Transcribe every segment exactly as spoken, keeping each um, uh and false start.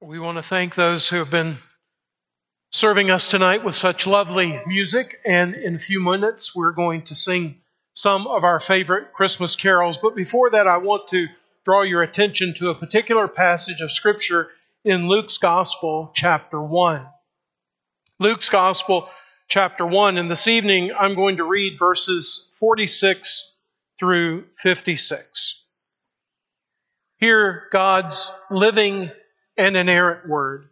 We want to thank those who have been serving us tonight with such lovely music. And in a few minutes, we're going to sing some of our favorite Christmas carols. But before that, I want to draw your attention to a particular passage of Scripture in Luke's Gospel, chapter one. Luke's Gospel, chapter one. And this evening, I'm going to read verses forty-six through fifty-six. Hear God's living and inerrant word.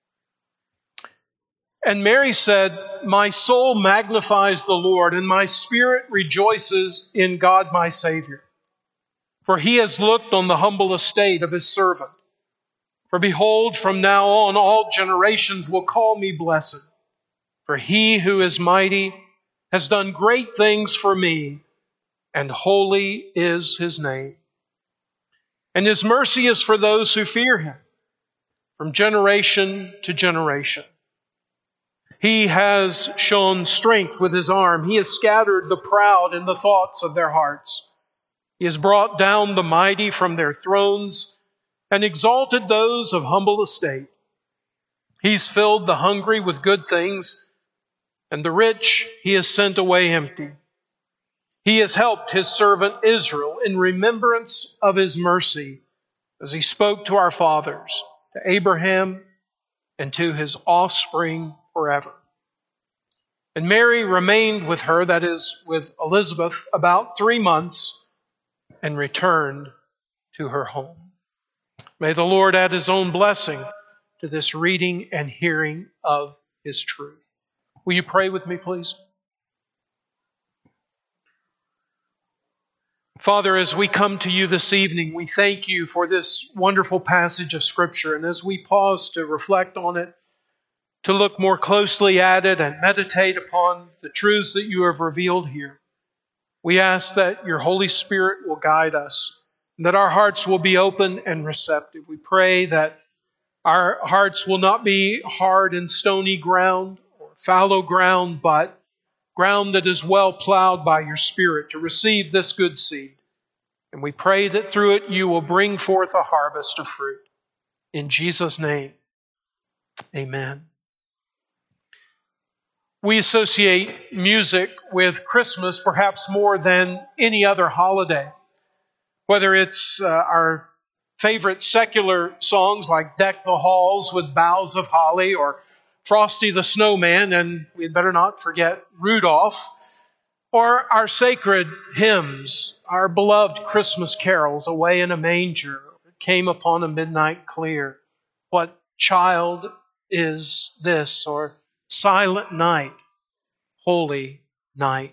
And Mary said, "My soul magnifies the Lord, and my spirit rejoices in God my Savior. For he has looked on the humble estate of his servant. For behold, from now on all generations will call me blessed. For he who is mighty has done great things for me, and holy is his name. And his mercy is for those who fear him, from generation to generation. He has shown strength with his arm. He has scattered the proud in the thoughts of their hearts. He has brought down the mighty from their thrones and exalted those of humble estate. He's filled the hungry with good things, and the rich he has sent away empty. He has helped his servant Israel in remembrance of his mercy, as he spoke to our fathers, to Abraham, and to his offspring forever." And Mary remained with her, that is, with Elizabeth, about three months and returned to her home. May the Lord add his own blessing to this reading and hearing of his truth. Will you pray with me, please? Father, as we come to you this evening, we thank you for this wonderful passage of Scripture. And as we pause to reflect on it, to look more closely at it and meditate upon the truths that you have revealed here, we ask that your Holy Spirit will guide us and that our hearts will be open and receptive. We pray that our hearts will not be hard and stony ground or fallow ground, but ground that is well plowed by your Spirit to receive this good seed. And we pray that through it you will bring forth a harvest of fruit. In Jesus' name, amen. We associate music with Christmas perhaps more than any other holiday. Whether it's uh, our favorite secular songs like "Deck the Halls with Boughs of Holly" or "Frosty the Snowman," and we'd better not forget Rudolph, or our sacred hymns, our beloved Christmas carols, "Away in a Manger," "It Came Upon a Midnight Clear," "What Child Is This?" or "Silent Night, Holy Night."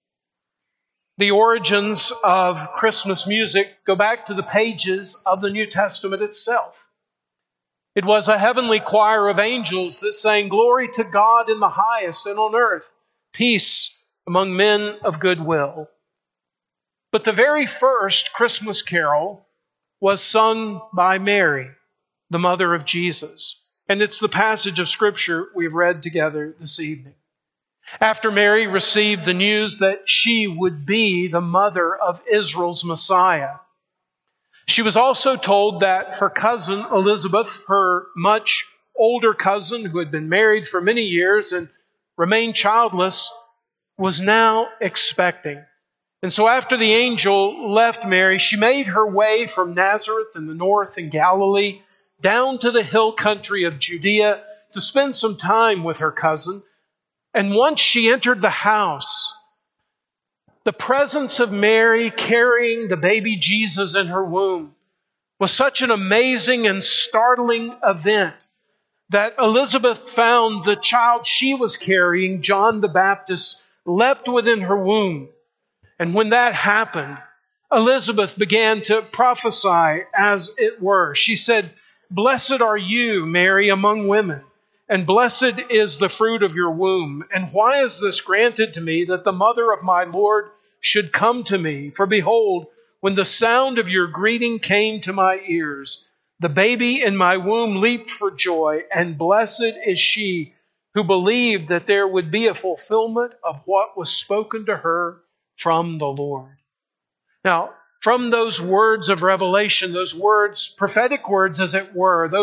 The origins of Christmas music go back to the pages of the New Testament itself. It was a heavenly choir of angels that sang, "Glory to God in the highest, and on earth peace among men of good will." But the very first Christmas carol was sung by Mary, the mother of Jesus. And it's the passage of Scripture we've read together this evening. After Mary received the news that she would be the mother of Israel's Messiah, she was also told that her cousin Elizabeth, her much older cousin who had been married for many years and remained childless, was now expecting. And so after the angel left Mary, she made her way from Nazareth in the north in Galilee down to the hill country of Judea to spend some time with her cousin. And once she entered the house, the presence of Mary carrying the baby Jesus in her womb was such an amazing and startling event that Elizabeth found the child she was carrying, John the Baptist, leapt within her womb. And when that happened, Elizabeth began to prophesy, as it were. She said, "Blessed are you, Mary, among women, and blessed is the fruit of your womb. And why is this granted to me, that the mother of my Lord should come to me? For behold, when the sound of your greeting came to my ears, the baby in my womb leaped for joy, and blessed is she who believed that there would be a fulfillment of what was spoken to her from the Lord." Now, from those words of revelation, those words, prophetic words as it were, those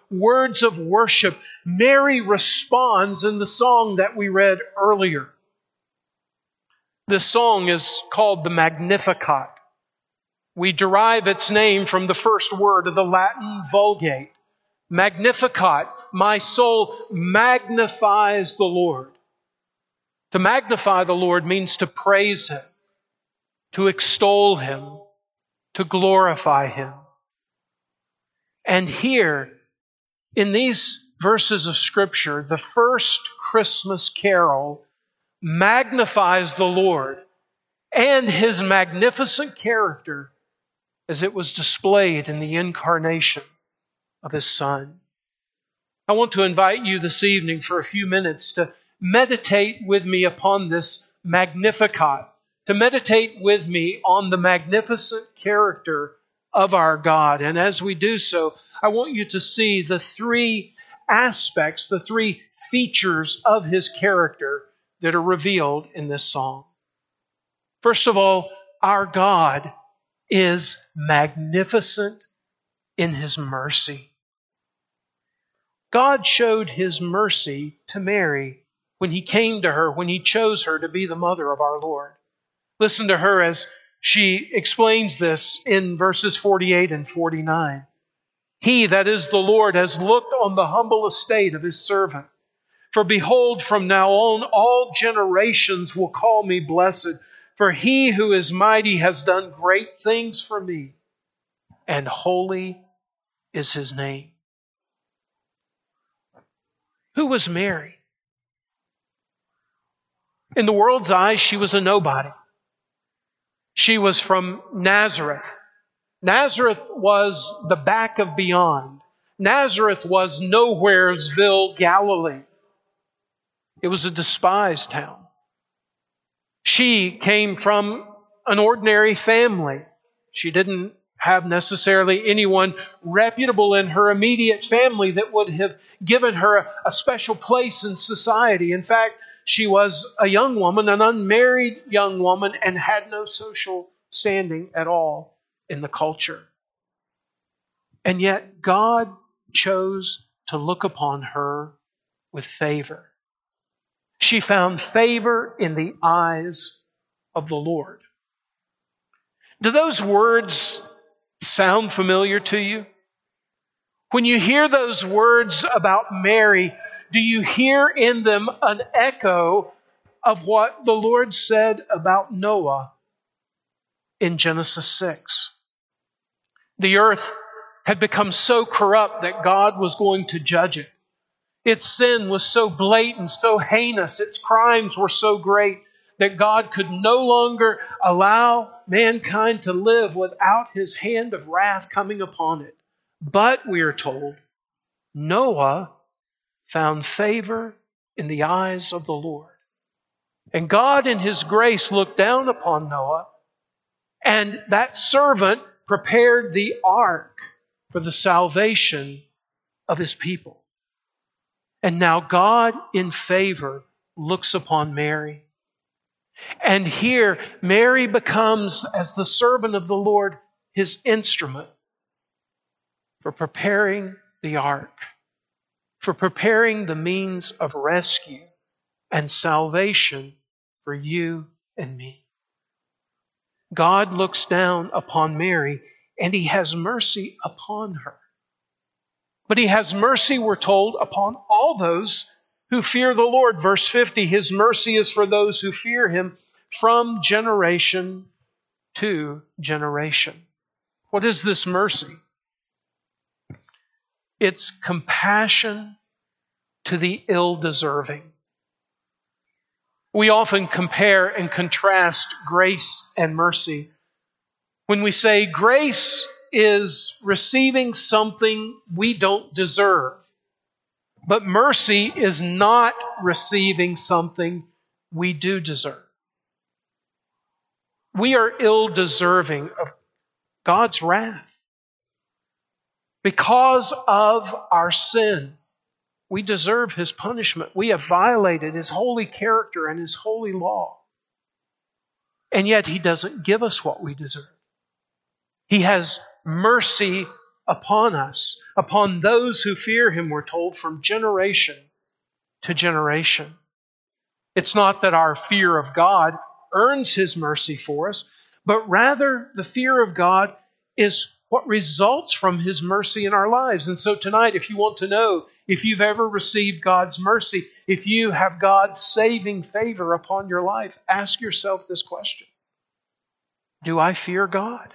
words of worship, Mary responds in the song that we read earlier. This song is called the Magnificat. We derive its name from the first word of the Latin Vulgate. Magnificat, my soul magnifies the Lord. To magnify the Lord means to praise Him, to extol Him, to glorify Him. And here, in these verses of Scripture, the first Christmas carol magnifies the Lord and His magnificent character as it was displayed in the incarnation of His Son. I want to invite you this evening for a few minutes to meditate with me upon this Magnificat, to meditate with me on the magnificent character of our God. And as we do so, I want you to see the three aspects, the three features of His character that are revealed in this song. First of all, our God is magnificent in His mercy. God showed His mercy to Mary when He came to her, when He chose her to be the mother of our Lord. Listen to her as she explains this in verses forty-eight and forty-nine. He, that is the Lord, has looked on the humble estate of His servant. For behold, from now on all generations will call me blessed. For He who is mighty has done great things for me, and holy is His name. Who was Mary? In the world's eyes, she was a nobody. She was from Nazareth. Nazareth was the back of beyond. Nazareth was Nowheresville, Galilee. It was a despised town. She came from an ordinary family. She didn't have necessarily anyone reputable in her immediate family that would have given her a, a special place in society. In fact, she was a young woman, an unmarried young woman, and had no social standing at all in the culture. And yet God chose to look upon her with favor. She found favor in the eyes of the Lord. Do those words sound familiar to you? When you hear those words about Mary, do you hear in them an echo of what the Lord said about Noah in Genesis six? The earth had become so corrupt that God was going to judge it. Its sin was so blatant, so heinous, its crimes were so great that God could no longer allow mankind to live without His hand of wrath coming upon it. But, we are told, Noah found favor in the eyes of the Lord. And God in His grace looked down upon Noah, and that servant prepared the ark for the salvation of His people. And now God in favor looks upon Mary. And here Mary becomes, as the servant of the Lord, His instrument for preparing the ark, for preparing the means of rescue and salvation for you and me. God looks down upon Mary and He has mercy upon her. But He has mercy, we're told, upon all those who fear the Lord. Verse fifty, His mercy is for those who fear Him from generation to generation. What is this mercy? It's compassion to the ill-deserving. We often compare and contrast grace and mercy. When we say grace is receiving something we don't deserve, but mercy is not receiving something we do deserve. We are ill-deserving of God's wrath. Because of our sin, we deserve His punishment. We have violated His holy character and His holy law. And yet He doesn't give us what we deserve. He has mercy upon us, upon those who fear Him, we're told, from generation to generation. It's not that our fear of God earns His mercy for us, but rather the fear of God is what results from His mercy in our lives. And so tonight, if you want to know if you've ever received God's mercy, if you have God's saving favor upon your life, ask yourself this question. Do I fear God?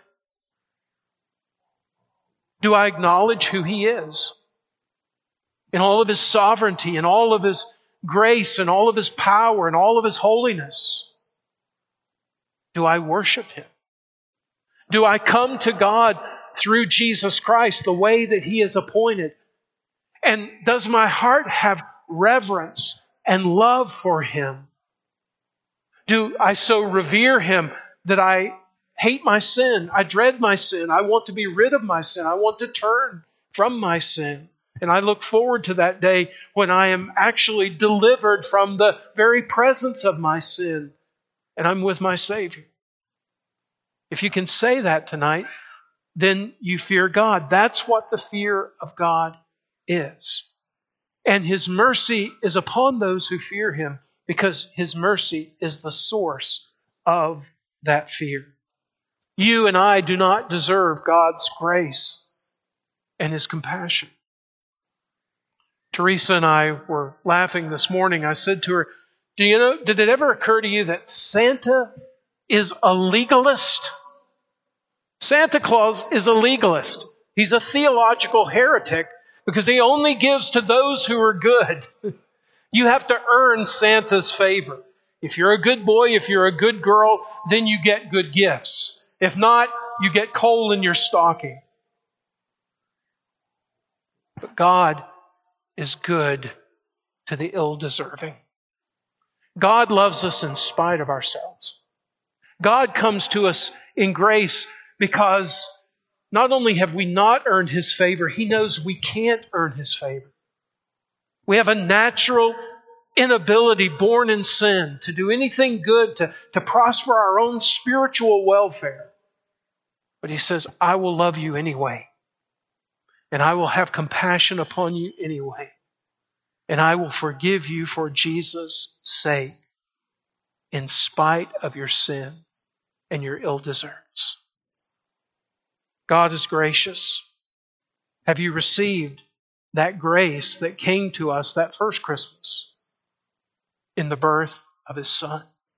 Do I acknowledge who He is in all of His sovereignty, in all of His grace, in all of His power, in all of His holiness? Do I worship Him? Do I come to God through Jesus Christ, the way that He has appointed? And does my heart have reverence and love for Him? Do I so revere Him that I hate my sin? I dread my sin. I want to be rid of my sin. I want to turn from my sin. And I look forward to that day when I am actually delivered from the very presence of my sin and I'm with my Savior. If you can say that tonight, then you fear God. That's what the fear of God is. And His mercy is upon those who fear Him because His mercy is the source of that fear. You and I do not deserve God's grace and His compassion. Teresa and I were laughing this morning. I said to her, "Do you know, did it ever occur to you that Santa is a legalist?" Santa Claus is a legalist. He's a theological heretic because he only gives to those who are good. You have to earn Santa's favor. If you're a good boy, if you're a good girl, then you get good gifts. If not, you get coal in your stocking. But God is good to the ill-deserving. God loves us in spite of ourselves. God comes to us in grace because not only have we not earned His favor, He knows we can't earn His favor. We have a natural inability born in sin to do anything good, to, to prosper our own spiritual welfare. But He says, I will love you anyway. And I will have compassion upon you anyway. And I will forgive you for Jesus' sake, in spite of your sin and your ill deserts. God is gracious. Have you received that grace that came to us that first Christmas in the birth of His Son?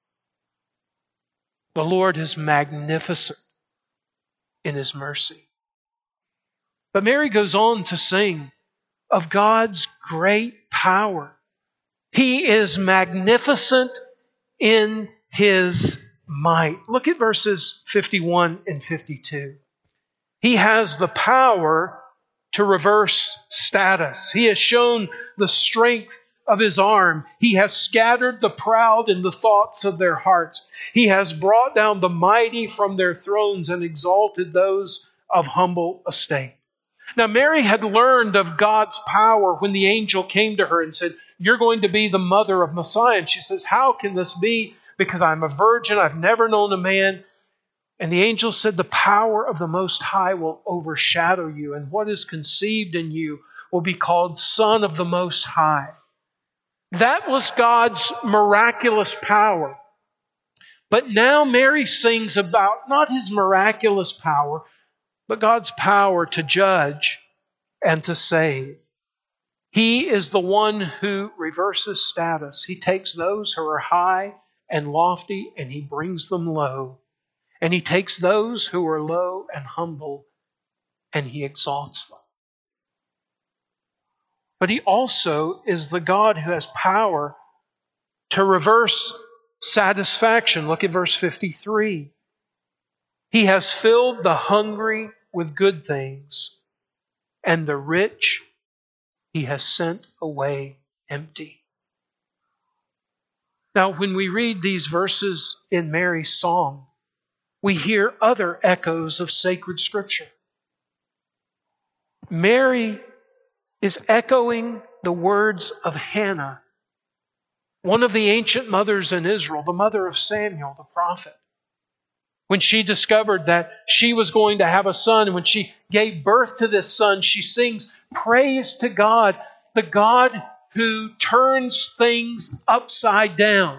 The Lord is magnificent in His mercy. But Mary goes on to sing of God's great power. He is magnificent in His might. Look at verses fifty-one and fifty-two. He has the power to reverse status. He has shown the strength of His arm. He has scattered the proud in the thoughts of their hearts. He has brought down the mighty from their thrones and exalted those of humble estate. Now, Mary had learned of God's power when the angel came to her and said, "You're going to be the mother of Messiah." And she says, "How can this be? Because I'm a virgin. I've never known a man." And the angel said, "The power of the Most High will overshadow you, and what is conceived in you will be called Son of the Most High." That was God's miraculous power. But now Mary sings about not His miraculous power, but God's power to judge and to save. He is the one who reverses status. He takes those who are high and lofty and He brings them low. And He takes those who are low and humble and He exalts them. But He also is the God who has power to reverse satisfaction. Look at verse fifty-three. He has filled the hungry with good things, and the rich He has sent away empty. Now, when we read these verses in Mary's song, we hear other echoes of sacred Scripture. Mary is echoing the words of Hannah, one of the ancient mothers in Israel, the mother of Samuel, the prophet. When she discovered that she was going to have a son, when she gave birth to this son, she sings praise to God, the God who turns things upside down.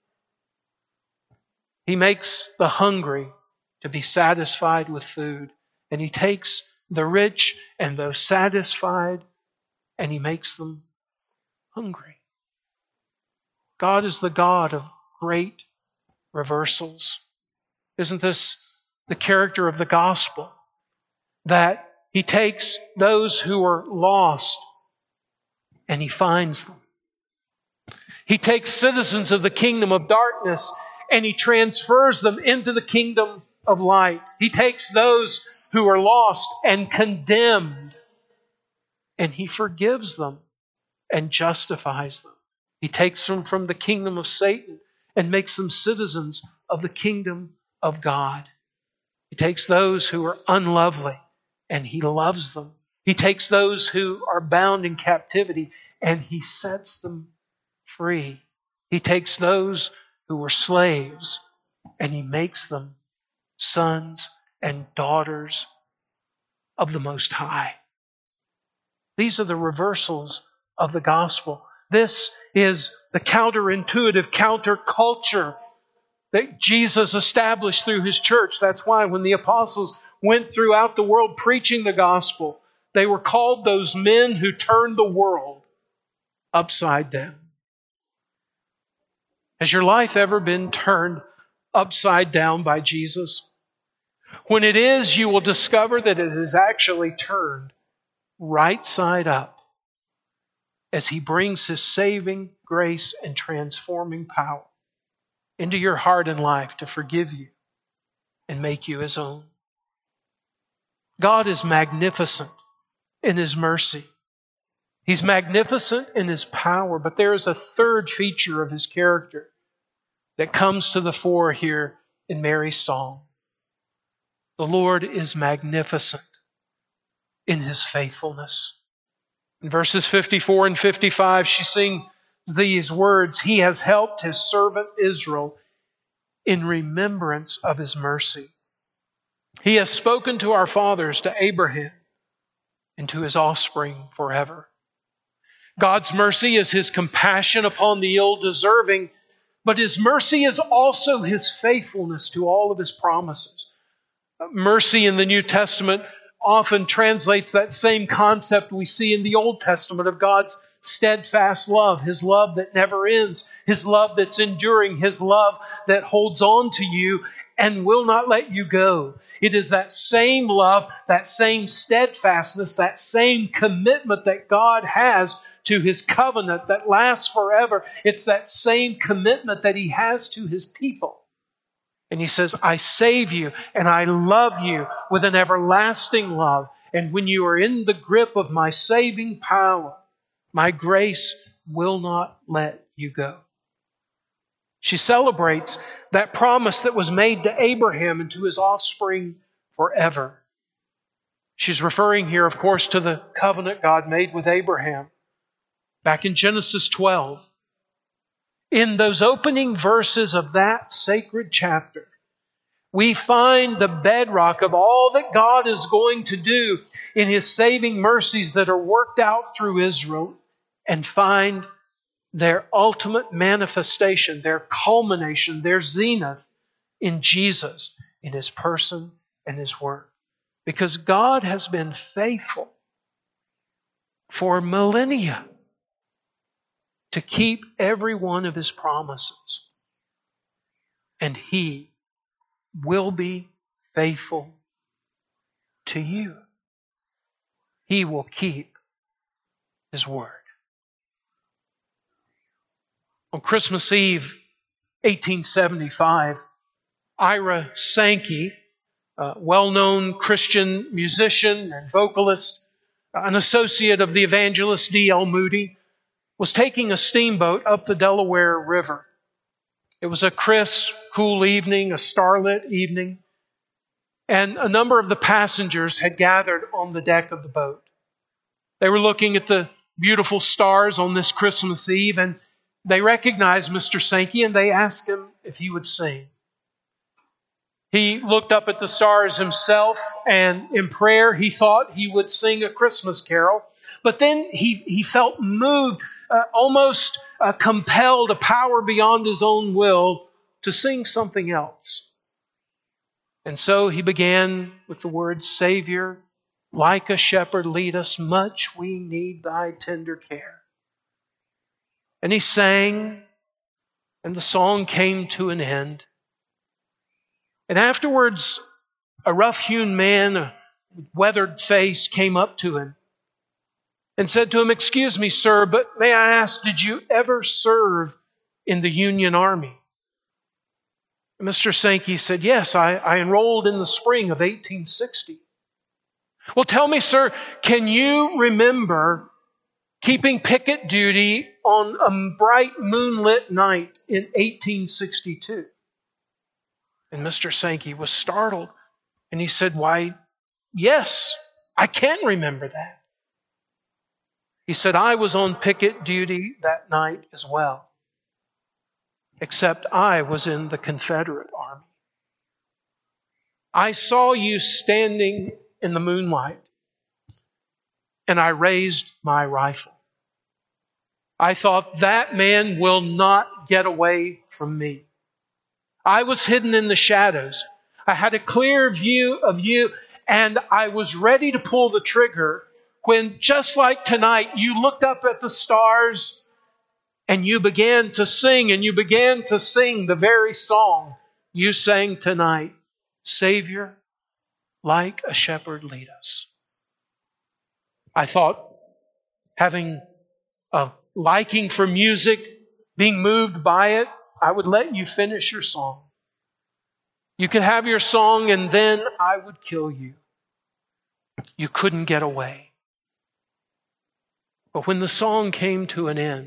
He makes the hungry to be satisfied with food, and He takes the rich and those satisfied, and He makes them hungry. God is the God of great reversals. Isn't this the character of the gospel? That He takes those who are lost and He finds them. He takes citizens of the kingdom of darkness and He transfers them into the kingdom of light. He takes those who are lost and condemned, and He forgives them and justifies them. He takes them from the kingdom of Satan and makes them citizens of the kingdom of God. He takes those who are unlovely and He loves them. He takes those who are bound in captivity and He sets them free. He takes those who were slaves and He makes them sons and daughters of the Most High. These are the reversals of the gospel. This is the counterintuitive counterculture that Jesus established through His church. That's why when the apostles went throughout the world preaching the gospel, they were called those men who turned the world upside down. Has your life ever been turned upside down by Jesus? When it is, you will discover that it is actually turned right side up as He brings His saving grace and transforming power into your heart and life to forgive you and make you His own. God is magnificent in His mercy. He's magnificent in His power, but there is a third feature of His character that comes to the fore here in Mary's song. The Lord is magnificent in His faithfulness. In verses fifty-four and fifty-five, she sings these words, He has helped His servant Israel in remembrance of His mercy. He has spoken to our fathers, to Abraham, and to his offspring forever. God's mercy is His compassion upon the ill-deserving, but His mercy is also His faithfulness to all of His promises. Mercy in the New Testament often translates that same concept we see in the Old Testament of God's steadfast love, His love that never ends, His love that's enduring, His love that holds on to you and will not let you go. It is that same love, that same steadfastness, that same commitment that God has to His covenant that lasts forever. It's that same commitment that He has to His people. And He says, I save you and I love you with an everlasting love. And when you are in the grip of my saving power, my grace will not let you go. She celebrates that promise that was made to Abraham and to his offspring forever. She's referring here, of course, to the covenant God made with Abraham back in Genesis twelve. In those opening verses of that sacred chapter, we find the bedrock of all that God is going to do in His saving mercies that are worked out through Israel, and find their ultimate manifestation, their culmination, their zenith in Jesus, in His person and His work. Because God has been faithful for millennia to keep every one of His promises. And He will be faithful to you. He will keep His word. On Christmas Eve, eighteen seventy-five, Ira Sankey, a well-known Christian musician and vocalist, an associate of the evangelist D L Moody, was taking a steamboat up the Delaware River. It was a crisp, cool evening, a starlit evening, and a number of the passengers had gathered on the deck of the boat. They were looking at the beautiful stars on this Christmas Eve, and they recognized Mister Sankey, and they asked him if he would sing. He looked up at the stars himself, and in prayer he thought he would sing a Christmas carol. But then he, he felt moved, uh, almost uh, compelled, a power beyond his own will to sing something else. And so he began with the words, Savior, like a shepherd lead us, much we need thy tender care. And he sang, and the song came to an end. And afterwards, a rough-hewn man with weathered face came up to him and said to him, Excuse me, sir, but may I ask, did you ever serve in the Union Army? And Mister Sankey said, Yes, I, I enrolled in the spring of eighteen sixty. Well, tell me, sir, can you remember keeping picket duty on a bright moonlit night in eighteen sixty-two? And Mister Sankey was startled. And he said, Why, yes, I can remember that. He said, I was on picket duty that night as well. Except I was in the Confederate Army. I saw you standing in the moonlight. And I raised my rifle. I thought, that man will not get away from me. I was hidden in the shadows. I had a clear view of you, and I was ready to pull the trigger when, just like tonight, you looked up at the stars and you began to sing, and you began to sing the very song you sang tonight. Savior, like a shepherd lead us. I thought, having a liking for music, being moved by it, I would let you finish your song. You could have your song, and then I would kill you. You couldn't get away. But when the song came to an end,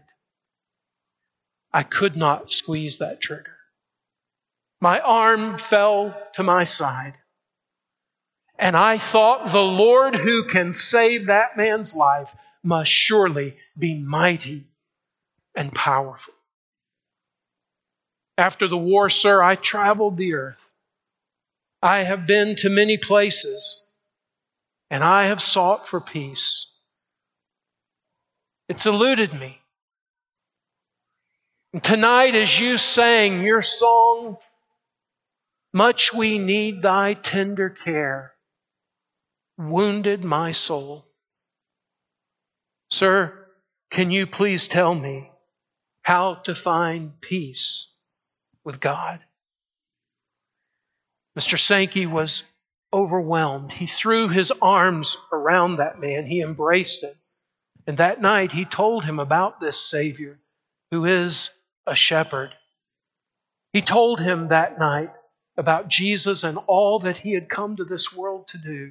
I could not squeeze that trigger. My arm fell to my side. And I thought, the Lord who can save that man's life must surely be mighty and powerful. After the war, sir, I traveled the earth. I have been to many places, and I have sought for peace. It's eluded me. And tonight, as you sang your song, much we need thy tender care, wounded my soul. Sir, can you please tell me how to find peace with God? Mister Sankey was overwhelmed. He threw his arms around that man. He embraced him. And that night he told him about this Savior who is a shepherd. He told him that night about Jesus and all that he had come to this world to do.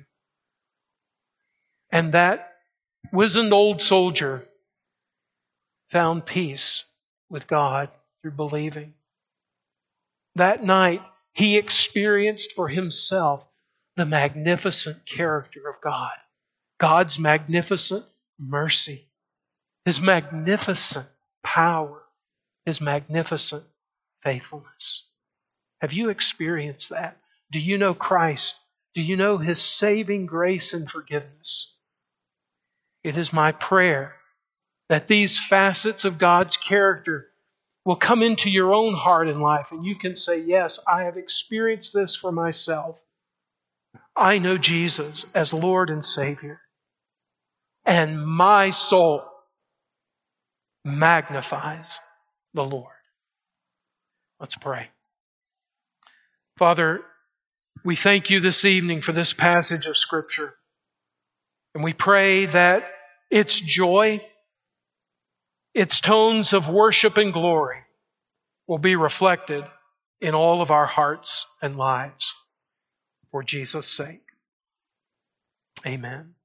And that wizened old soldier found peace with God through believing. That night, he experienced for himself the magnificent character of God, God's magnificent mercy, His magnificent power, His magnificent faithfulness. Have you experienced that? Do you know Christ? Do you know His saving grace and forgiveness? It is my prayer that these facets of God's character will come into your own heart and life, and you can say, yes, I have experienced this for myself. I know Jesus as Lord and Savior, and my soul magnifies the Lord. Let's pray. Father, we thank you this evening for this passage of Scripture, and we pray that its joy, its tones of worship and glory will be reflected in all of our hearts and lives for Jesus' sake. Amen.